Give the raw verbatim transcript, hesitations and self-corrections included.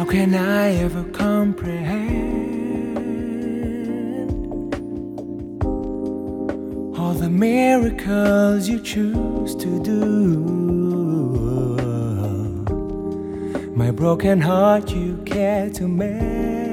How can I ever comprehend all the miracles you choose to do? My broken heart you care to mend.